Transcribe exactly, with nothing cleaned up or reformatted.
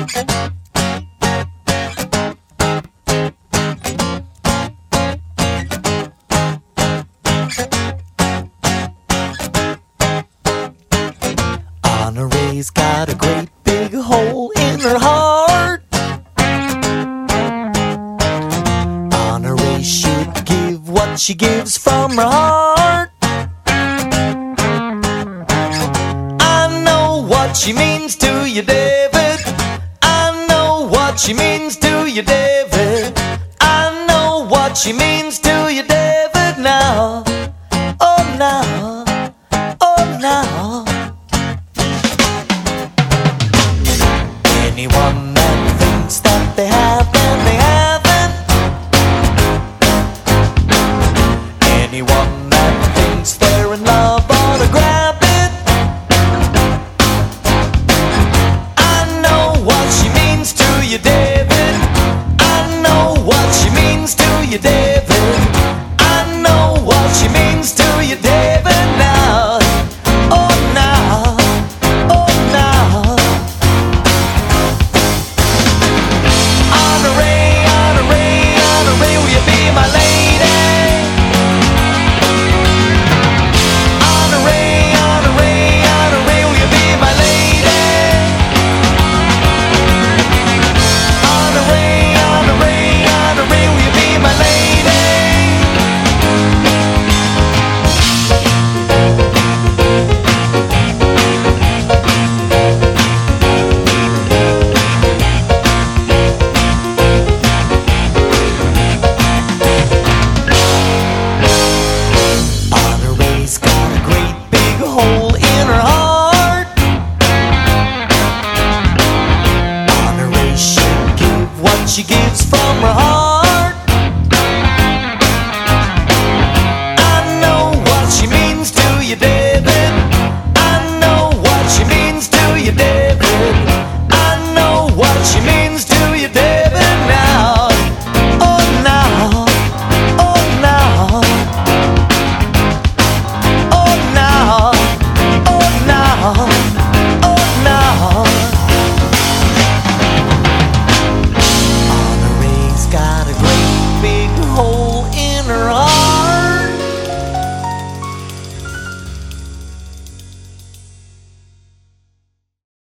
Honoree's got a great big hole in her heart. Honoree should give what she gives from her heart. I know what she means to you, David. I know what she means to you, David. I know what she means to you, David, now. Oh, now. Oh, now. Anyone that thinks that they have and they haven't. Anyone that thinks they're in love ought to grab it. I know what she means to you, David. I know what she means to you, David. I know what she means to you, David, now. Oh, now. Oh, now. Honoree, Honoree, Honoree, will you be my lady? Honoree, Honoree, Honoree, will you be my lady? Honoree, Honoree, Honoree, will you be my lady? Honoree's got a great big hole in her heart. Honoree should give what she gives from her heart.